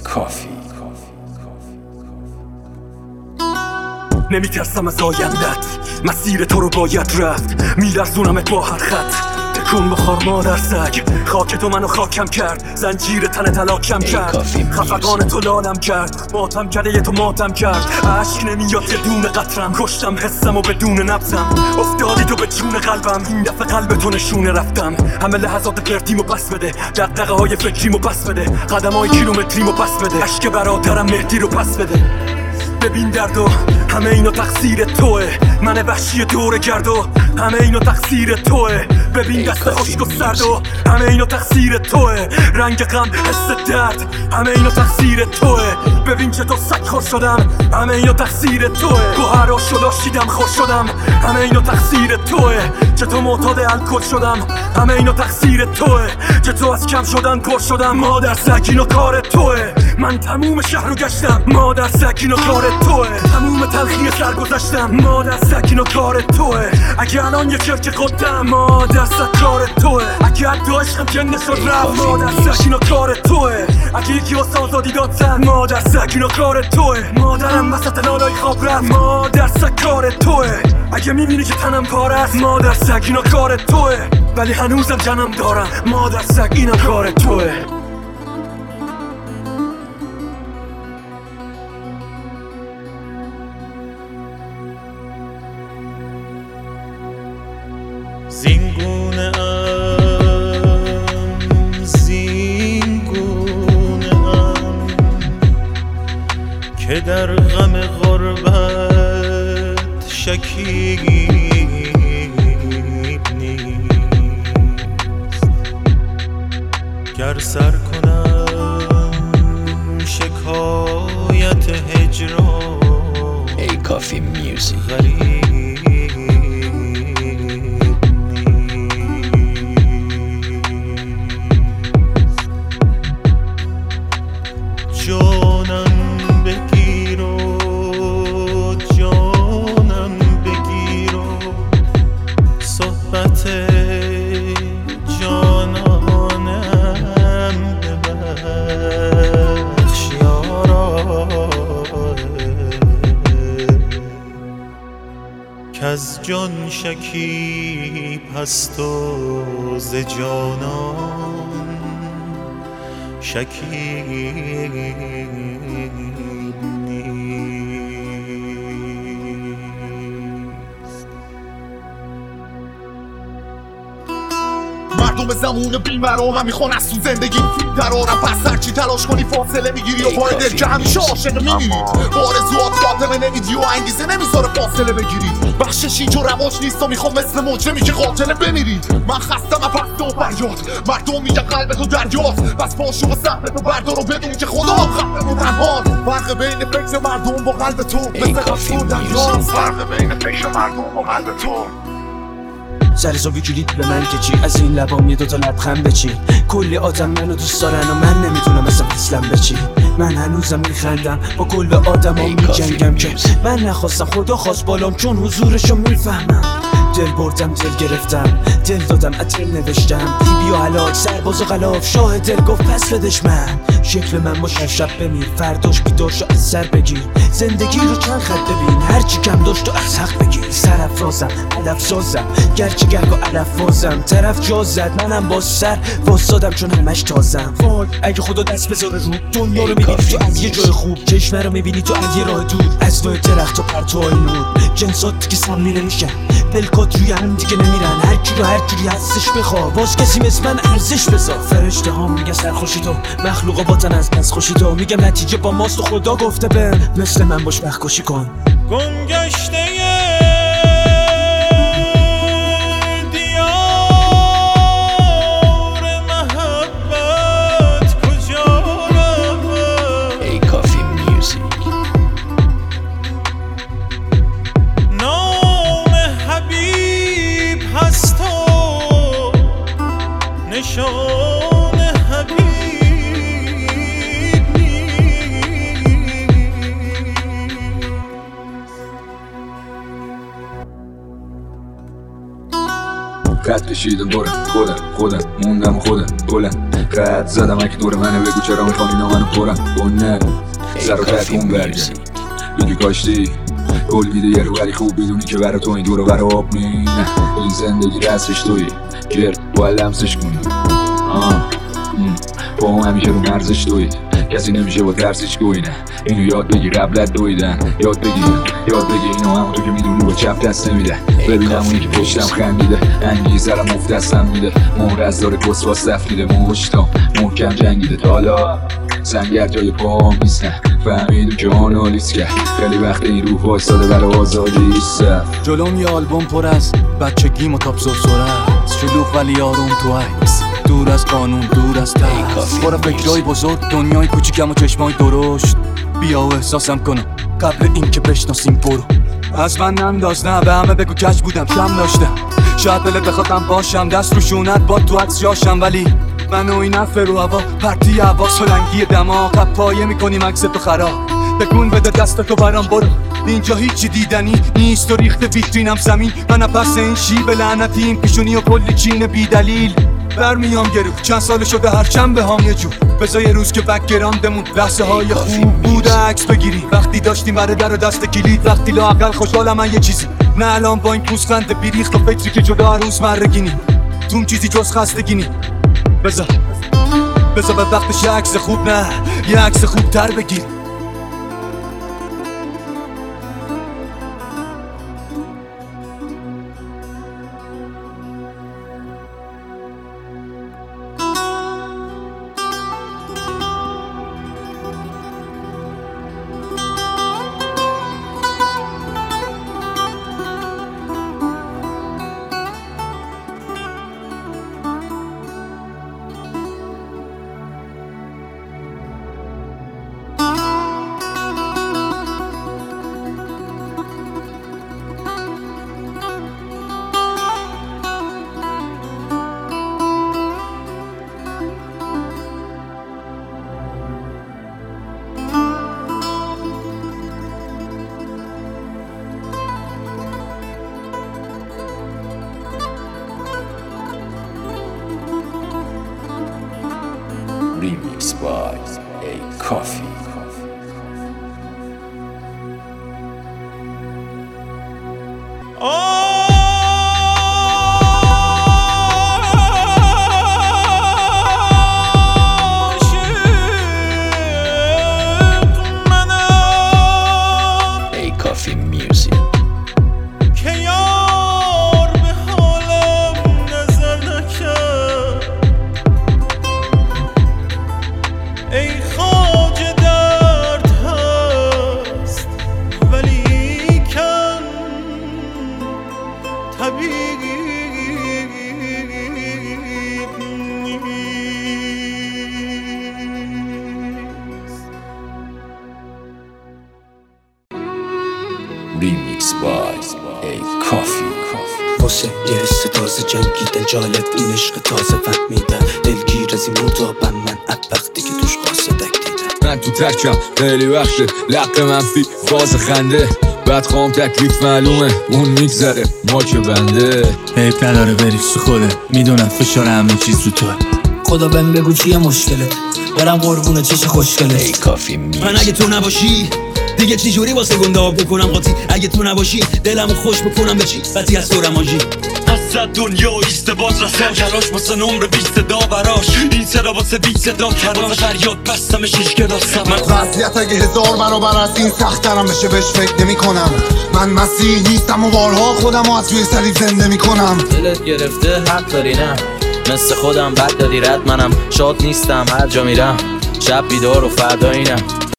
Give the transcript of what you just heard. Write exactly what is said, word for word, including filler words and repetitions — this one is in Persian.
کافی. نمیترسم از آیندت، مسیر تو رو باید رفت، میلرزونمت با هر خط. تکون بخور مادر سگ، خاک تو منو خاکم کرد، زنجیر تن تلاکم کرد، خفقان تو لالم کرد، ماتم کرده تو ماتم کرد. عشق نمیاد یه دونه قطرم، کشتم حسم و بدون نبضم، افتادی تو به جون قلبم، این دفعه قلب تو نشونه رفتم. همه لحظات پرتیمو پس بده، دغدغه های فکریمو پس بده، قدم های کیلومتریمو پس بده، عشق برادرم مهدی رو پس بده. ببین دردو همه اینو تقصیر توه، من وحشی دور گردو همه اینو تقصیر توه. ببین دست خشک و سردو همه اینو تقصیر توه، رنگ غم حس درد همه اینو تقصیر توه. ببین چه تو سگ خوش شدم همه اینو تقصیر توه، گوهر شد آشیدم خوش شدم همه اینو تقصیر توه. چه تو معتاد الکل شدم همه اینو تقصیر توه، چه تو از کم شدن پر شدم مادر سگ اینو کار توه. من تموم شهر رو گشتم مادر سگ اینو کار توه، تموم تلخی سر گذشتم مادر سگ اینو کار توه. اگه الان یه چرک خودم مادر سگ کار توه، اگه حتی عشقم جنده شد رفت مادر سگ اینو کار توه، اگه یکی واسه آزادی داد سر مادر سگ اینو کار توه. مادرم وسط لالای خواب رفت مادر سگ کار توه، اگه میبینی که تنم پاره است مادر سگ اینو کار توه، ولی هنوزم جنم دارم مادر سگ اینو کار توه. زینگونه ام زینگونه ام که در غم غربت شکیب نیست. گر سر کنم شکایت هجران ای کافی میوزیک غریب جانم بگیر و جانم بگیر و صحبت جانانم ببخش یارا، کز جان شکیب هست و ز جانان شکیب نیست. مردم زمون بیمرام هم میخوان از تو زندگی درارم، پس هرچی تلاش کنی فاصله میگیری و پای دل که همیشه عاشق میمیری، آرزوات خاتمه نمیدی و انگیزه نمیذاره فاصله بگیری. بخشش اینجا رواج نیست و میخوام مثل مجرمی که قاتله بمیری. من خستم از پست و فریاد، مردم میگه قلب تو دریاست، پس پاشو و سهم تو بردار و بدون که خدا هم خفه و تنهان. فرق بین فکر مردم با قلب تو مثل قصد و دریاست، فرق بین فکر مردم با قلب تو. سرزا بگیرید به من که چی، از این لبام یه دوتا لبخند بچی. کلی آدم منو دوست دارن و من نمیتونم اصلا فصلم بچی. من هنوزم میخندم با کل آدم ها میجنگم که من نخواستم خدا خواست بالام، چون حضورشو میفهمم. دل بردم دل گرفتم دل دادم اتل نوشتم، دیبی و علاج سرباز و غلاف شاه دل گفت پس بدش من. شکل من باشه شب بمیر فرداش بیدار شو از سر بگیر، زندگی رو چند خط ببین هرچی کم داشت و از حق بگیر. سرافرازم علف سازم گرچه گرگ و علف وازم، طرف جا زد منم با سر واسادم چون همش تازم. وای اگه خدا دست بذاره رو دنیا رو میبینی تو از یه جای خوب، چشمه رو میبینی تو از یه راه دور، از نوع درخت و پرتوهای نور. جنسات دیگه سمی نمیشن، پلکات روی هم دیگه نمیرن، هر کی رو هر جوری هستش بخوا، باز کسی مثل من ارزش بذار. فرشته ها میگه سرخوشی تو، مخلوقا باتن از دست خوشی تو، میگم نتیجه با ماست و خدا گفته به مثل من باش وقت کشی کن. گم گشته نشان حبیب نیست. خط کشیدم دورم خودم خودم موندم خودم بلند خط زدم اگه دور منه بگو چرا میخوان اینا منو پرم بونه سر و تکون برگرد بگی کاشتی گل میده یه رو ولی خوب بدونی که برا تو این دور و برا آب نی نه این زندگی رسش توی گرد باید لمسش کنی آه با هم همیشه رو مرزش توی کسی نمیشه با ترسش گوی نه اینو یاد بگی قبلت دویدن یاد بگی یاد بگی اینو همون تو که میدونی با چپ دست نمیده ببینم اونی که پشتم خندیده انگیزرم مفت دستم میده مورز داره کس با صف میده مشتام محکم جنگیده تا حالا سنگر جای پاهم نیست نه فهمیدو که آنالیز کرد خیلی وقت این روح وایستاده برای آزادی صف جلوم یه آلبوم پر از بچگیم و تاپ سرسره شلوغ ولی آروم تو عکس دور از قانون دور از ترس برا فکرهای بزرگ دنیای کوچیکم و چشمای درشت بیا و احساسم کنم قبل این که بشناسیم برو از من ننداز نه به همه بگو کج بودم کم داشتم شاید دلت بخوادم باشم دست رو شونت با تو عکس جاشم ولی من و این افه رو هوا پرتی هوا سلنگی دماغ پایه میکنیم عکس تو خراب بکن بده دست تو برام برو اینجا هیچی دیدنی نیست و ریخت ویترینم زمین من پس این شیب لعنتیم پیشونی و کلی چین بی دلیل برمیام گرو چند سال شده هر چند به هم یه جو بذار یه روز که بکگراندمون لحظه های خوب بوده عکس بگیری وقتی داشتیم برای در و دست کلید وقتی لااقل خوشحالم من یه چیزی نه الان با این پوزخند بیریخت و فکری که جدا هر روز مرگینی توم چیزی جز خستگینی بذار بذار به وقتش عکس خوب نه یه عکس خوب تر بگیر Remix by A Coffee. A Coffee Music. ای خواجه درد هست ولی کن طبیب نیست. Remix by A Coffee. واسه یه حس تازه جنگیدن جالب این عشق تازه فهمیدن دلگیر از این مطابم من اب وقتی که توش قاصدک دیدم من تو ترکم خیلی وقته لق منفی فاز خنده بعد خوام تکلیف معلومه اون میگذره ما که بنده حیف نداره بری تو خوده میدونم فشار همه چیز رو توه خدا بهم بگو چیه مشکله برم قربونه چش خوشگله A Coffee Music. من اگه تو نباشی دیگه چی جوری واسه گنده آب بکنم قاطی اگه تو نباشی دلمو خوش بکنم به چی بطی از دورم آجی از دنیا ایست باز رسا کلاش واسه نمر بیست دا براش این صدا واسه بیت صدا کراز فریاد بستم شیش گداستم من وضعیت اگه هزار برابر از این سخت‌ترم بشه بهش فکر نمی کنم من مسیح نیستم و بارها خودم رو از توی صلیب زنده می کنم دلت گرفته حق داری نه مثل خودم بد دادی رد منم شاد نیستم هر جا میرم شب بیدار و فردایینم